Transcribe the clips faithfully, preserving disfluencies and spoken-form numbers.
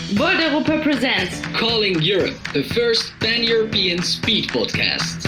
Volt Europa presents Calling Europe, the first pan-European speed podcast.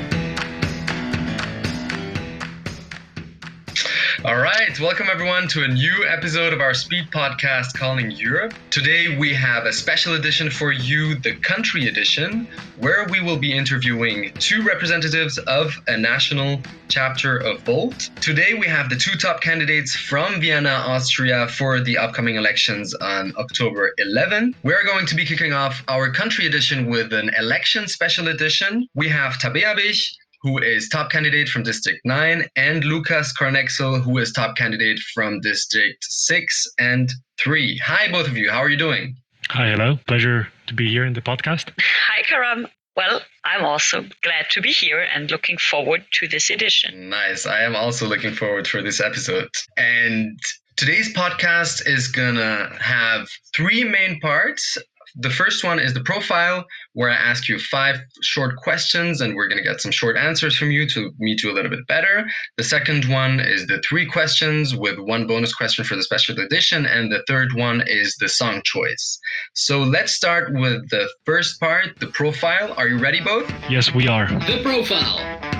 All right, welcome everyone to a new episode of our speed podcast, Calling Europe. Today we have a special edition for you, the country edition, where we will be interviewing two representatives of a national chapter of Volt. Today we have the two top candidates from Vienna, Austria for the upcoming elections on October eleventh. We're going to be kicking off our country edition with an election special edition. We have Tabea Bich, who is top candidate from District nine, and Lukas Kornexel, who is top candidate from District six and three. Hi, both of you. How are you doing? Hi, hello. Pleasure to be here in the podcast. Hi, Karam. Well, I'm also glad to be here and looking forward to this edition. Nice. I am also looking forward for this episode. And today's podcast is gonna have three main parts. The first one is the profile, where I ask you five short questions and we're going to get some short answers from you to meet you a little bit better. The second one is the three questions with one bonus question for the special edition. And the third one is the song choice. So let's start with the first part, the profile. Are you ready both? Yes, we are. The profile.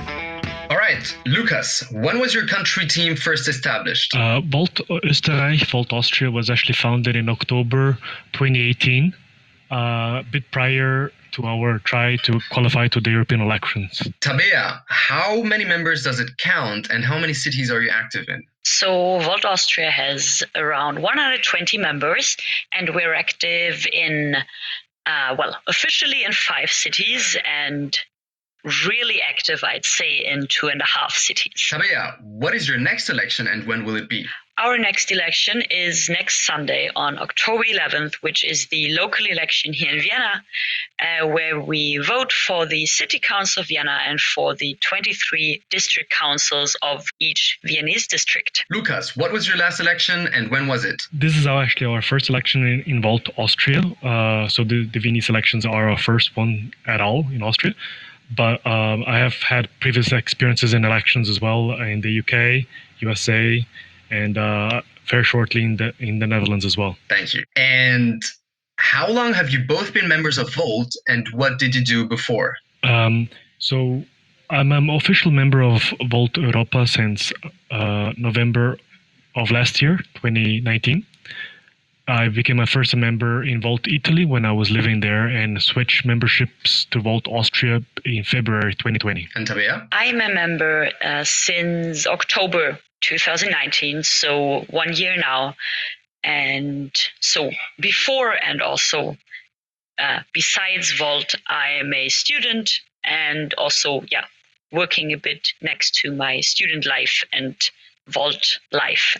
All right, Lukas, when was your country team first established? Uh, Volt Österreich, Volt Austria was actually founded in October twenty eighteen. Uh, a bit prior to our try to qualify to the European elections. Tabea, how many members does it count and how many cities are you active in? So Volt Austria has around one hundred twenty members, and we're active in, uh, well, officially in five cities and really active, I'd say, in two and a half cities. Tabea, what is your next election and when will it be? Our next election is next Sunday on October eleventh, which is the local election here in Vienna, uh, where we vote for the City Council of Vienna and for the twenty-three district councils of each Viennese district. Lukas, what was your last election and when was it? This is our, actually our first election in, in Volt Austria. Uh, so the, the Viennese elections are our first one at all in Austria. But um, I have had previous experiences in elections as well in the U K, U S A, and uh, very shortly in the in the Netherlands as well. Thank you. And how long have you both been members of Volt, and what did you do before? Um, so I'm an official member of Volt Europa since uh, November of last year, twenty nineteen. I became my first member in Volt Italy when I was living there and switched memberships to Volt Austria in February twenty twenty. And Tabea? I'm a member uh, since October two thousand nineteen, so one year now. And so before and also uh, besides Volt, I am a student and also, yeah, working a bit next to my student life and Volt life.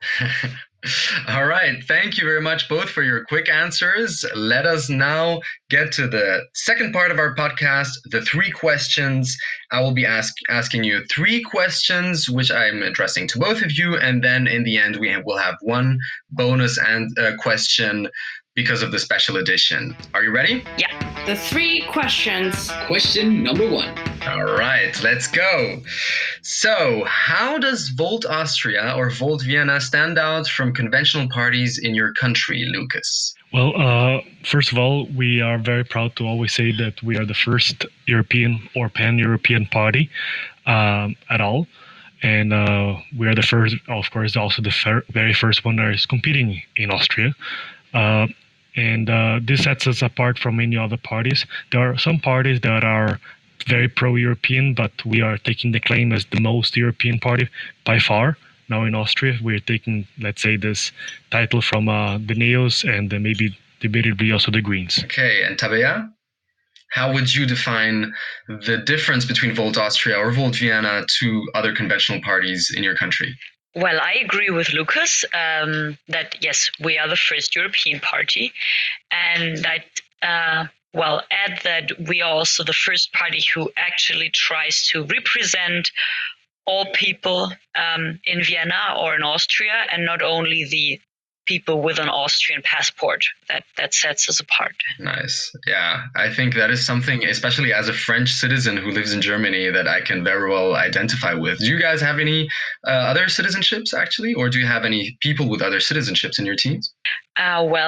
All right. Thank you very much both for your quick answers. Let us now get to the second part of our podcast, the three questions. I will be ask, asking you three questions, which I'm addressing to both of you. And then in the end, we will have one bonus and uh, question because of the special edition. Are you ready? Yeah. the three questions. Question number one. All right, let's go. So, how does Volt Austria or Volt Vienna stand out from conventional parties in your country, Lukas? Well, uh, first of all, we are very proud to always say that we are the first European or pan-European party um, at all. And uh, we are the first, of course, also the fer- very first one that is competing in Austria. Uh, and uh, this sets us apart from many other parties. There are some parties that are very pro-European, but we are taking the claim as the most European party by far. Now in Austria, we're taking, let's say, this title from uh, the Neos and uh, maybe debatably also the Greens. Okay, and Tabea? How would you define the difference between Volt Austria or Volt Vienna to other conventional parties in your country? Well, I agree with Lukas um, that, yes, we are the first European party. And I'd, uh, well, add that we are also the first party who actually tries to represent all people um, in Vienna or in Austria, and not only the people with an Austrian passport. That that sets us apart. Nice. Yeah, I think that is something, especially as a French citizen who lives in Germany, that I can very well identify with. Do you guys have any uh, other citizenships, actually? Or do you have any people with other citizenships in your teams? Uh, well,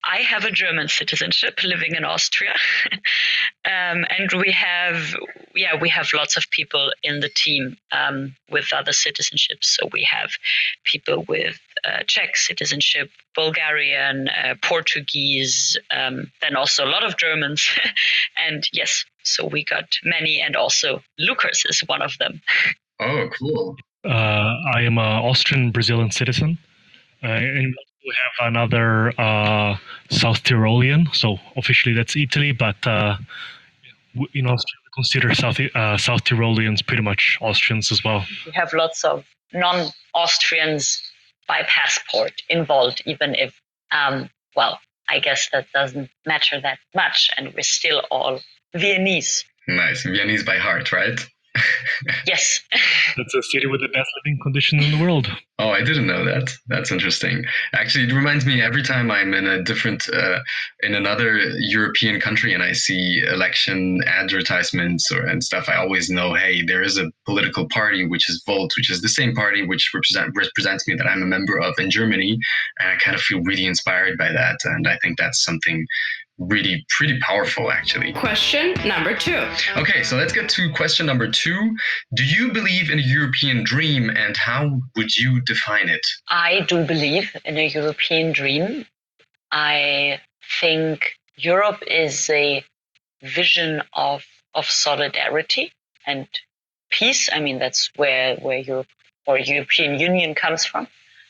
I have a German citizenship living in Austria. um, and we have, yeah, we have lots of people in the team um, with other citizenships. So we have people with uh, Czech citizenship, Bulgarian, uh, Portuguese, um, then also a lot of Germans. And yes, so we got many, and also Lucas is one of them. Oh, cool. Uh, I am an Austrian Brazilian citizen. Uh, and we have another uh, South Tyrolean, so officially that's Italy, but uh, w- in Austria we consider South uh, South Tyroleans pretty much Austrians as well. We have lots of non-Austrians by passport involved, even if, um, well, I guess that doesn't matter that much, and we're still all Viennese. Nice. Viennese by heart, right? Yes. That's a city with the best living conditions in the world. Oh, I didn't know that. That's interesting. Actually, it reminds me every time I'm in a different, uh, in another European country and I see election advertisements or and stuff, I always know, hey, there is a political party which is Volt, which is the same party which represent, represents me that I'm a member of in Germany. And I kind of feel really inspired by that. And I think that's something really pretty powerful, actually. Question number two. Okay, so let's get to question number two. Do you believe in a European dream, and how would you define it? I do believe in a European dream. I think Europe is a vision of of solidarity and peace. I mean, that's where where Europe or European Union comes from.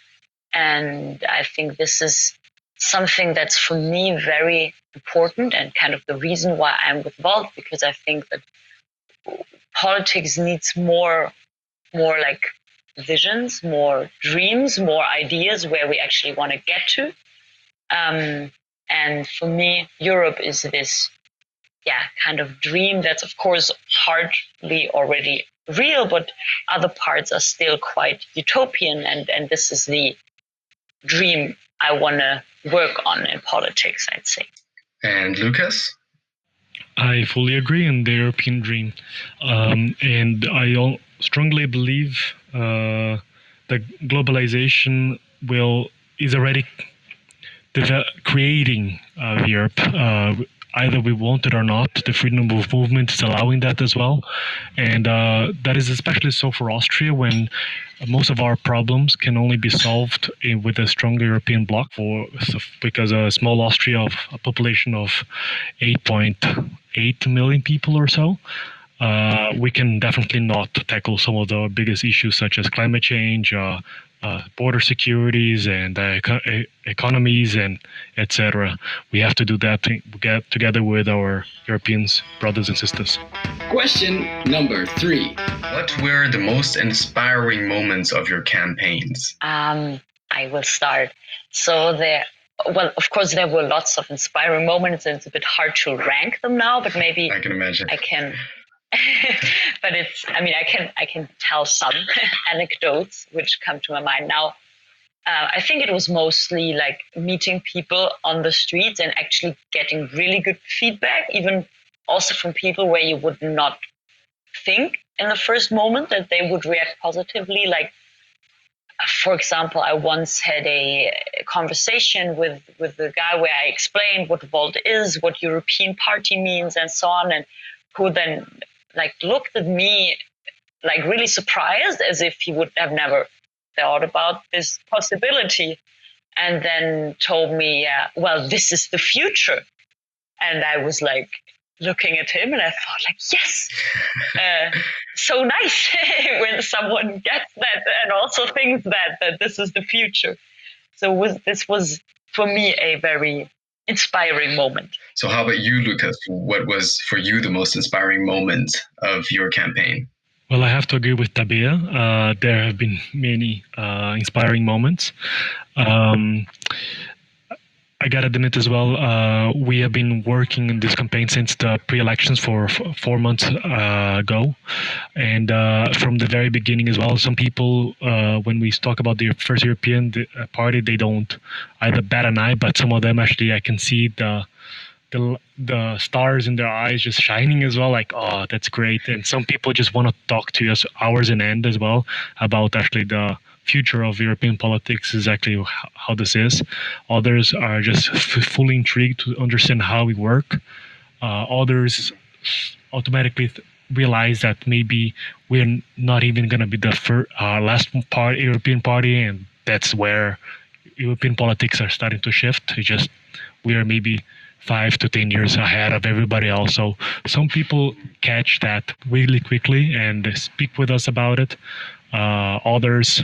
And I think this is something that's for me very important and kind of the reason why I'm with Volt, because I think that politics needs more, more like visions, more dreams, more ideas where we actually want to get to. Um, and for me, Europe is this, yeah, kind of dream that's of course hardly already real, but other parts are still quite utopian. And, and this is the dream I want to work on in politics, I'd say. And Lucas? I fully agree in the European dream. Um, and I al- strongly believe uh, that globalization will is already deve- creating uh, Europe. Uh, either we want it or not, the freedom of movement is allowing that as well. And uh, that is especially so for Austria, when most of our problems can only be solved in, with a stronger European bloc, for, because a small Austria of a population of eight point eight million people or so, uh, we can definitely not tackle some of the biggest issues such as climate change, uh, uh, border securities, and uh, eco- economies, and et cetera. We have to do that to get together with our European brothers and sisters. Question number three. What were the most inspiring moments of your campaigns? Um, I will start. So there, well, of course, there were lots of inspiring moments, and it's a bit hard to rank them now, but maybe I can imagine. I can. But it's, I mean, I can, I can tell some anecdotes which come to my mind now. Uh, I think it was mostly like meeting people on the streets and actually getting really good feedback, even also from people where you would not think in the first moment that they would react positively. Like, for example, I once had a conversation with, with the guy where I explained what Volt is, what European Party means, and so on, and who then like looked at me like really surprised, as if he would have never thought about this possibility, and then told me, yeah, well, this is the future. And I was like looking at him and I thought like, yes, uh, so nice when someone gets that and also thinks that, that this is the future. So was, this was for me a very inspiring moment. So how about you, Lucas? What was for you the most inspiring moment of your campaign? Well, I have to agree with Tabea. Uh, there have been many uh, inspiring moments. Um, I gotta admit as well, uh, we have been working in this campaign since the pre-elections for f- four months uh, ago. And uh, from the very beginning as well, some people, uh, when we talk about the first European party, they don't either bat an eye, but some of them actually, I can see the the the stars in their eyes just shining as well, like, oh, that's great. And some people just want to talk to us hours in end as well about actually the future of European politics, exactly how, how this is. Others are just f- fully intrigued to understand how we work. Uh, others automatically th- realize that maybe we're not even going to be the fir- uh, last part European party, and that's where European politics are starting to shift. It's just we are maybe five to ten years ahead of everybody else. So some people catch that really quickly and speak with us about it. Uh, others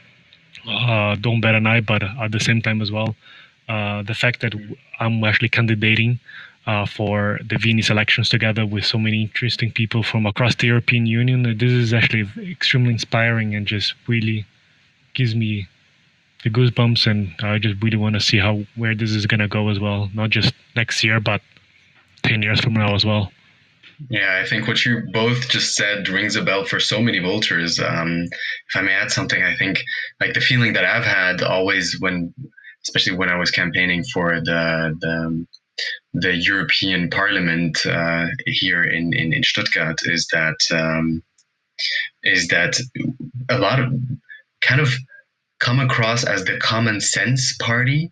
uh, don't bat an eye, but at the same time as well, uh, the fact that I'm actually candidating uh, for the Vilnius elections together with so many interesting people from across the European Union, this is actually extremely inspiring and just really gives me the goosebumps, and I just really want to see how where this is gonna go as well. Not just next year, but ten years from now as well. Yeah, I think what you both just said rings a bell for so many voters. Um, if I may add something, I think like the feeling that I've had always when, especially when I was campaigning for the the, the European Parliament uh, here in, in in Stuttgart, is that um, is that a lot of kind of come across as the common sense party,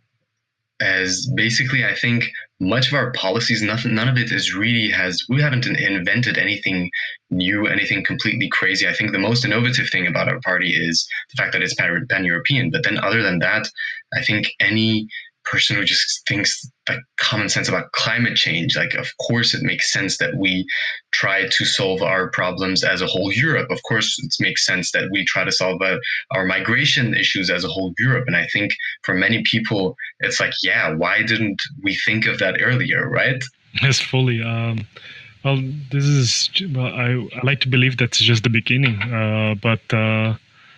as basically I think much of our policies, nothing, none of it is really has, we haven't invented anything new, anything completely crazy. I think the most innovative thing about our party is the fact that it's pan-European. But then other than that, I think any person who just thinks like common sense about climate change, like of course it makes sense that we try to solve our problems as a whole Europe. Of course it makes sense that we try to solve uh, our migration issues as a whole Europe. And I think for many people it's like, yeah, why didn't we think of that earlier, right? Yes, fully. Um, well, this is, well, I, I like to believe that's just the beginning, uh, but uh,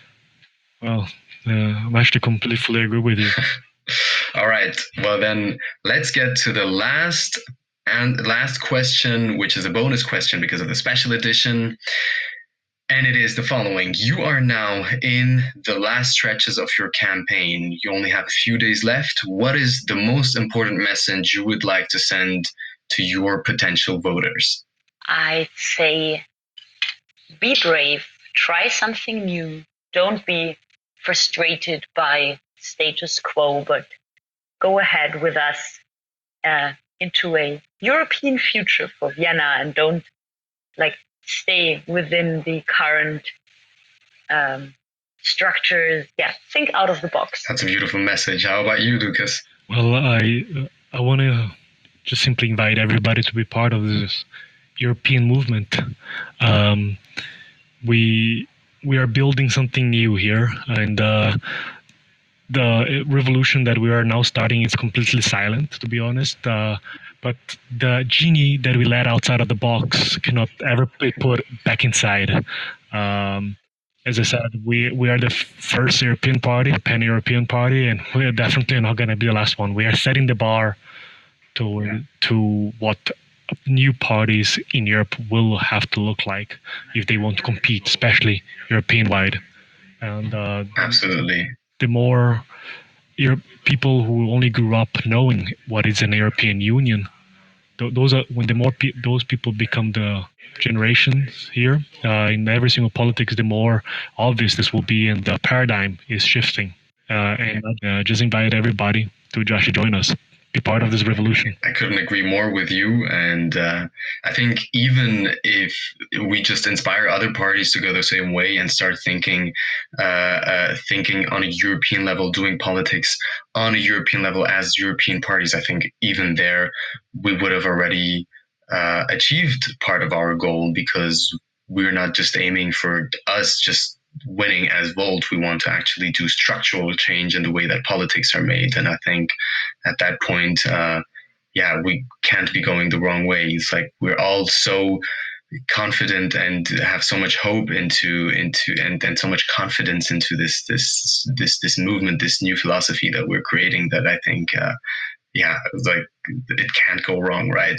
well, uh, I'm actually completely fully agree with you. All right. Well, then let's get to the last and last question, which is a bonus question because of the special edition. And it is the following. You are now in the last stretches of your campaign. You only have a few days left. What is the most important message you would like to send to your potential voters? I'd say be brave, try something new. Don't be frustrated by status quo, but go ahead with us uh, into a European future for Vienna, and don't like stay within the current um, structures. Yeah, think out of the box. That's a beautiful message. How about you, Lucas? Well, I I want to just simply invite everybody to be part of this European movement. Um, we we are building something new here, and uh, the revolution that we are now starting is completely silent, to be honest. Uh, but the genie that we let outside of the box cannot ever be put back inside. Um, as I said, we we are the first European party, pan-European party, and we are definitely not going to be the last one. We are setting the bar to yeah. to what new parties in Europe will have to look like if they want to compete, especially European-wide. And uh, absolutely. The more Europe, people who only grew up knowing what is an European Union, th- those are when the more pe- those people become the generations here uh, in every single politics, the more obvious this will be, and the paradigm is shifting. Uh, and uh, just invite everybody to just join us, be part of this revolution. I couldn't agree more with you, and uh, I think even if we just inspire other parties to go the same way and start thinking, uh, uh, thinking on a European level, doing politics on a European level as European parties, I think even there we would have already uh, achieved part of our goal, because we're not just aiming for us just winning as Volt. We want to actually do structural change in the way that politics are made. And I think at that point, uh, yeah, we can't be going the wrong way. It's like we're all so confident and have so much hope into into and, and so much confidence into this this this this movement, this new philosophy that we're creating, that I think uh, yeah, like it can't go wrong, right?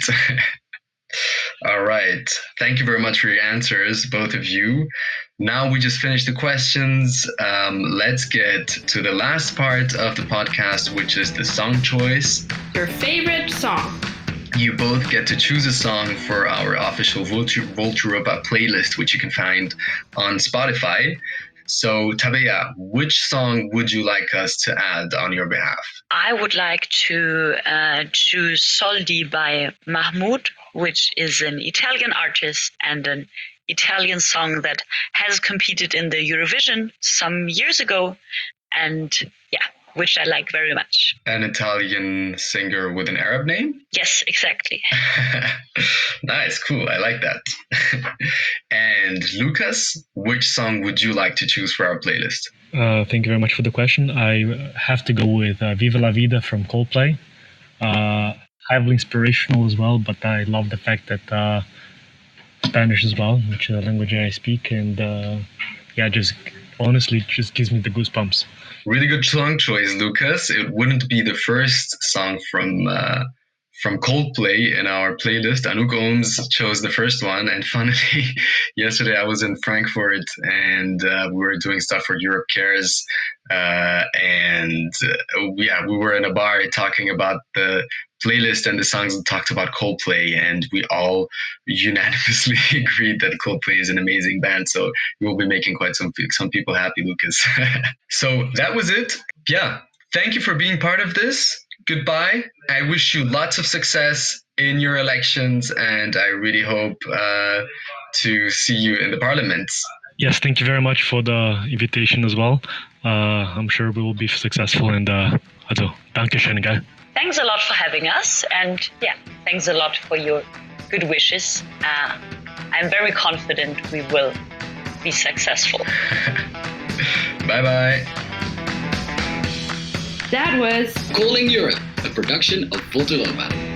All right. Thank you very much for your answers, both of you. Now we just finished the questions. Um, let's get to the last part of the podcast, which is the song choice. Your favorite song. You both get to choose a song for our official Volt Europa playlist, which you can find on Spotify. So, Tabea, which song would you like us to add on your behalf? I would like to uh, choose Soldi by Mahmoud, which is an Italian artist and an Italian song that has competed in the Eurovision some years ago. And yeah, which I like very much. An Italian singer with an Arab name? Yes, exactly. Nice, cool. I like that. And Lucas, which song would you like to choose for our playlist? Uh, thank you very much for the question. I have to go with uh, Viva la Vida from Coldplay. Uh, heavily inspirational as well, but I love the fact that uh, Spanish as well, which is a language I speak, and uh, yeah, just honestly just gives me the goosebumps. Really good song choice, Lucas. It wouldn't be the first song from uh, from Coldplay in our playlist. Anouk Ooms chose the first one, and funnily, yesterday I was in Frankfurt and uh, we were doing stuff for Europe Cares, uh, and uh, yeah, we were in a bar talking about the playlist and the songs that talked about Coldplay, and we all unanimously agreed that Coldplay is an amazing band. So you will be making quite some some people happy, Lucas. So that was it. Yeah, thank you for being part of this. Goodbye. I wish you lots of success in your elections, and I really hope uh, to see you in the parliaments. Yes, thank you very much for the invitation as well. Uh, I'm sure we will be successful, and uh, also, danke schön, gell? Thanks a lot for having us, and yeah, thanks a lot for your good wishes. Uh, I'm very confident we will be successful. Bye-bye. That was Calling Europe, a production of Volteroma.